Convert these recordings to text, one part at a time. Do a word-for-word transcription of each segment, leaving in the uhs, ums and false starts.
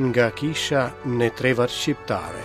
nga kisha në trevat shqiptare.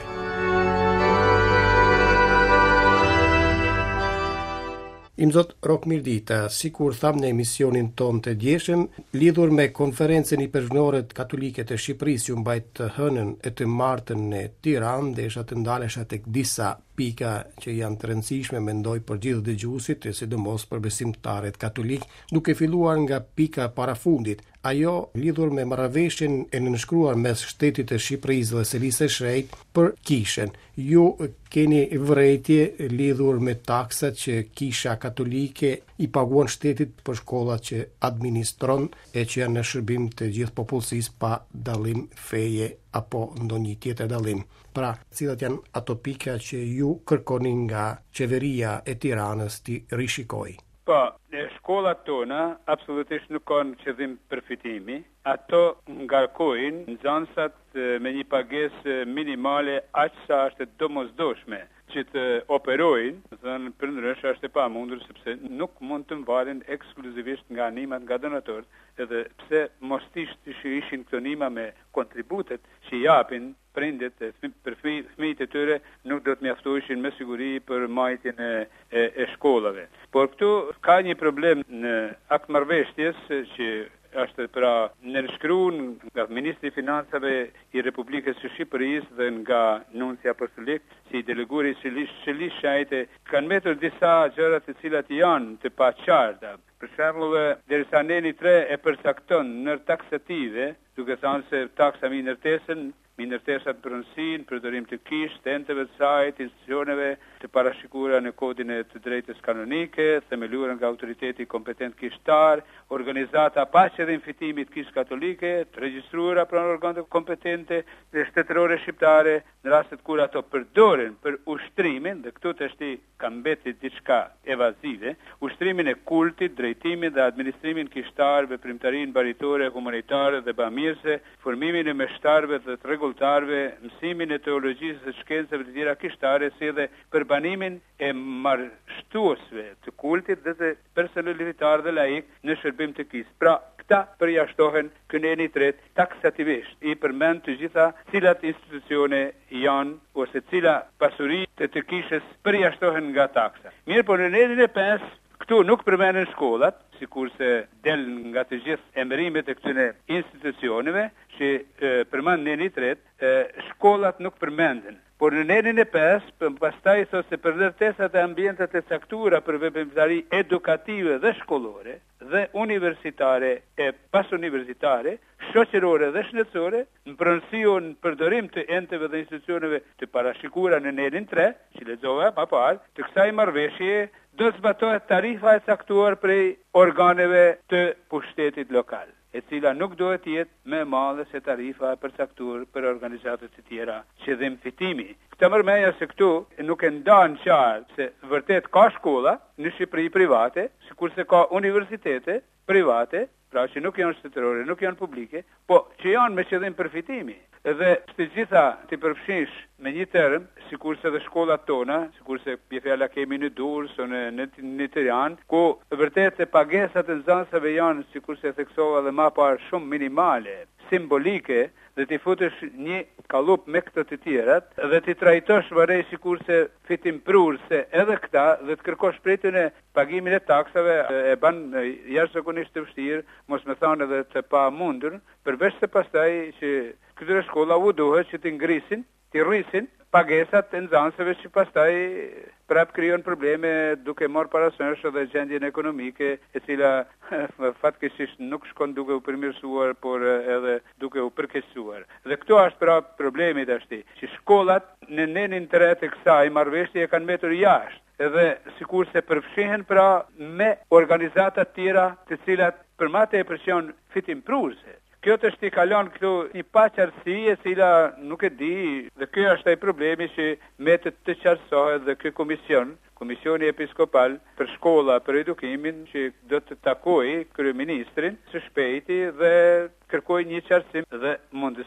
Imzot Rok Mirdita, si kur tham në emisionin ton të djeshëm, lidhur me konferencën i përgjënoret katolike të Shqipërisë ju mbajt të hënën e të martën në Tiranë, desha të ndalesha tek disa pika që janë të rëndësishme mendoj për gjithë dëgjuesit e sidomos për besimtarët katolik, duke filluar nga pika parafundit, ajo lidhur me marrëveshjen e nënshkruar mes shtetit të Shqipërisë dhe Selisë së Shrejtë për kishën. Ju keni vërejtje lidhur me taksat që Kisha Katolike i paguan shtetit për shkollat që administron e që janë në shërbim të gjithë popullsisë pa dallim feje apo ndonjë tjetër dallim. Pra, cilat janë ato pika që ju kërkoni nga qeveria e Tiranës ti rishikoj? Po, shkollat tona absolutisht nuk kanë qëllim përfitimi. Ato ngarkojnë nxënësat me një pagesë minimale aq sa është domosdoshme që të operojnë, thënë përndryshe është e pamundur sepse nuk mund të mbaren ekskluzivisht nga animat nga donatorët, edhe pse mos ishte që ishin këto anima me kontributet që japin prindit për fëmijët e tyre, nuk do të mjaftoheshin me siguri për majtjen e, e, e shkollave. Por këtu ka një problem në akt marrëveshjes që është pra nënshkruar nga Ministri i Financave i Republikës së Shqipërisë dhe nga Nunci Apostolik, si deleguari i Selisë Shajte, kanë metur disa gjëra të cilat janë të paqarta. Për shembull, derisa neni tre e përcakton në taksative, duke thënë se taksa me ndërtesën me ndërtesat për rëndësinë, përdorim të kishë, tenteve të saj, të institucioneve të parashikuara në kodin e të drejtës kanonike, themeluar nga autoriteti kompetent kishtar, organizata pa qëllim fitimi të Kishës Katolike, të regjistruara pranë organeve kompetente dhe shtetërore shqiptare, në rastet kur ato përdoren për ushtrimin, dhe këtu të shti ka mbetit diçka evazive, ushtrimin e kultit, drejtimin dhe administrimin kishtar, veprimtarinë baritore, humanitare dhe bamirëse, formimin e meshtarëve dhe të rregullarëve, mësimin e teologjisë dhe shkencave të tjera kishtare, si dhe përbanimin e marrështuesve të kultit dhe të personalitar dhe laik në shërbim të kisë. Pra, këta përjashtohen këneni tret taksativisht. I përmend të gjitha cilat institucione janë ose cila pasuri të të kishës përjashtohen nga taksa. Mirë, por në nenin e pesë, këtu nuk përmenden shkollat, sikurse del nga të gjithë emërimet e këtyre institucioneve që përmend neni tret, shkollat nuk përmenden. Por në nenin e pesë, pastaj thotë se për ndërtesat e ambientet e caktuara për veprimtari edukative dhe shkollore dhe universitare e pasuniversitare, shoqërore dhe shëndetësore, në pronësion përdorim të enteve dhe institucioneve të parashikuara në nenin tre, që lexova më parë, të kësaj marrëveshje do të zbatohet tarifa e caktuar prej organeve të pushtetit lokal, e cila nuk duhet jetë më e madhe se tarifa e përcaktuar për organizatat të tjera qëllim fitimi. Këtë mërmenja se këtu nuk e ndanë qartë se vërtet ka shkolla në Shqipëri private, sikurse ka universitete private, pra që nuk janë shtetërore, nuk janë publike, po që janë me qëllim përfitimi. Dhe të gjitha të përfshish me një term, sikurse dhe shkollat tona, sikurse pjefjala kemi në Durrës o në, në, në Tiranë, ku vërtet e pagesat e nxënësave janë, sikurse theksova dhe më parë, shumë minimale, simbolike, dhe t'i futesh një kalup me këtë të tjerat, dhe t'i trajtosh varej sikurse fitim prurse edhe këta, dhe të kërkosh prej tyre pagimin e taksave, e ban jashtëzakonisht të vështirë, mos më thonë edhe të pamundur, përveç se pastaj që këtyre shkolla u duhet që t'i ngrisin, t'i rrisin pagesat e nxënësve që pastaj prap krijon probleme duke marrë parasysh edhe gjendjen ekonomike, e cila fatkeqësisht nuk shkon duke u përmirësuar, por edhe duke u përkeqësuar. Dhe këtu është pra problemi tashti, që shkollat në nenin tre të kësaj marrëveshje kanë mbetur jashtë, edhe sikurse përfshihen pra me organizata tjera të cilat për matë e përqion fitim prurse. Kjo të shti kalon këtu një paqartësi e cila nuk e di, dhe kjo është ai problemi që metet të qartësohet dhe ky komision, Komisioni Episkopal për shkolla për edukimin, që do të takojë kryeministrin së shpejti dhe kërkoj një qartësim dhe mundësisht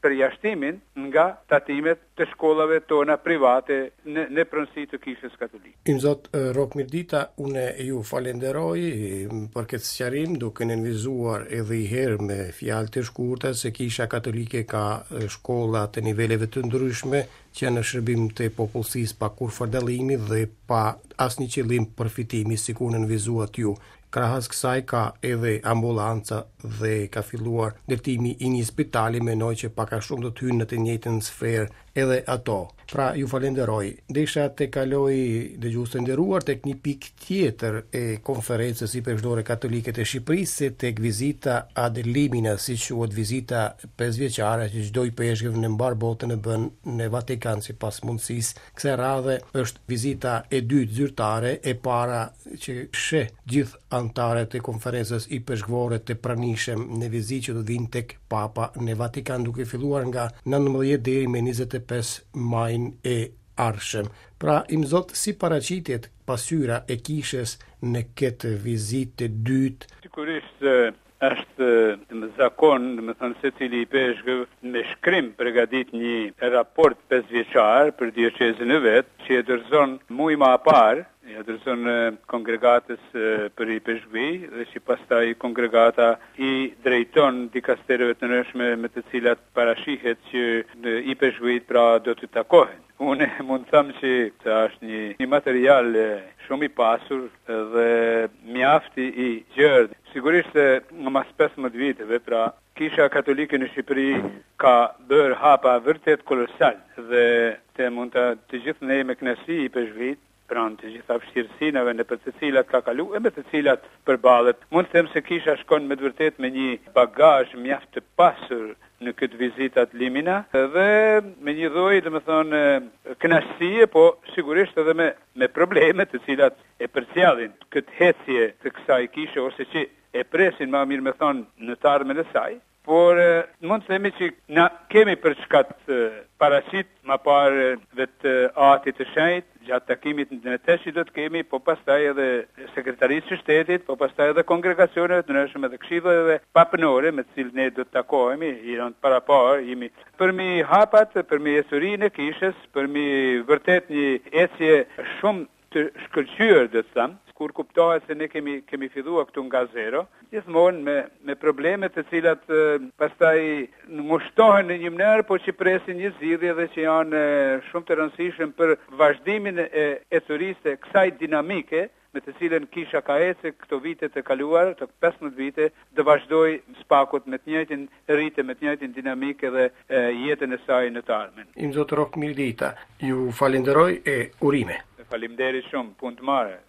përjashtimin nga tatimet të shkollave tona private në, në pronësi të Kishës Katolike. Im zot Rok Mirdita, unë ju falenderoj për këtë sqarim, duke nënvizuar edhe i herë me fjalë të shkurta se Kisha Katolike ka shkolla të niveleve të ndryshme që në shërbim të popullsisë pa kur fardallimi dhe pa asnjë qëllim përfitimi, sikur nënvizuat ju. Krahas kësaj ka edhe ambulanca dhe ka filluar ndërtimi i një spitali, menoj që pak a shumë do të hynë në të njëjtën sferë edhe ato. Pra ju falenderoj. Desha të kaloj dëgjues të nderuar tek një pikë tjetër e konferencës i Përgjithshore Katolike të Shqipërisë, tek vizita ad limina, siç quhet vizita pesëvjeçare që çdo i peshqve në mbar botën e bën në Vatikan sipas mundësisë. Kësaj radhe është vizita e dytë zyrtare, e para që sheh gjithë antarët e konferencës i peshqvore të pranishëm në vizitë që do vinë tek Papa në Vatikan, duke filluar nga nëntëmbëdhjetë deri me njëzet e pesë maj e arshëm. Pra, im zot, si paraqitjet pasyra e Kishës në këtë vizitë të dytë? Sigurisht është në zakon, do të thënë se cili i peshqëv me shkrim përgatit një raport pesëvjeçar për diocezën e vet, që e dorëzon muaj më parë, ja dorëzon kongregatës për i peshqvi, dhe që pastaj kongregata i drejton dikasterëve të ndryshme me të cilat parashihet që i peshqvit pra do të takohen. Unë mund të them që është një, një material shumë i pasur dhe mjafti i gjerë. Sigurisht se në mas pesëmbëdhjetë viteve, pra Kisha Katolike në Shqipëri ka bërë hapa vërtet kolosal dhe të mund të, të gjithë ne me kënaqësi i peshqvit, pranë të gjitha vështirësinave në për të cilat ka kalu e me të cilat përballet. Mund të them se Kisha shkon me të vërtet me një bagazh mjaft të pasur në këtë vizitat limina dhe me një lloj, domethënë, kënaqësie, po sigurisht edhe me me probleme të cilat e përcjellin këtë hecje të kësaj kishe ose që e presin më mirë me thonë në të ardhmen e saj. Por mund të themi që na kemi për çka të paraqit më parë vetë atit të shenjtë, gjatë takimit në teshi do të kemi, po pastaj edhe sekretarisë së shtetit, po pastaj edhe kongregacionet të ndryshme dhe këshillave papënore me të cilët ne do të takohemi, i rënd para parë, jemi përmi hapat, përmi ecurinë e kishës, përmi vërtet një ecje shumë të shkëlqyer, do të them, kur kuptohet se ne kemi kemi filluar këtu nga zero, gjithmonë me me probleme të cilat e, pastaj ngushtohen në një mënyrë, po që presin një zgjidhje dhe që janë e, shumë të rëndësishme për vazhdimin e ecurisë kësaj dinamike me të cilën Kisha ka ecë këto vite të kaluara, të pesëmbëdhjetë vite, të vazhdoj spakut me të njëjtin ritëm, me të njëjtin dinamikë dhe e, jetën e saj në të ardhmen. Im zot Rok Mirdita, ju falenderoj e urime. Faleminderit shumë, punë të mare.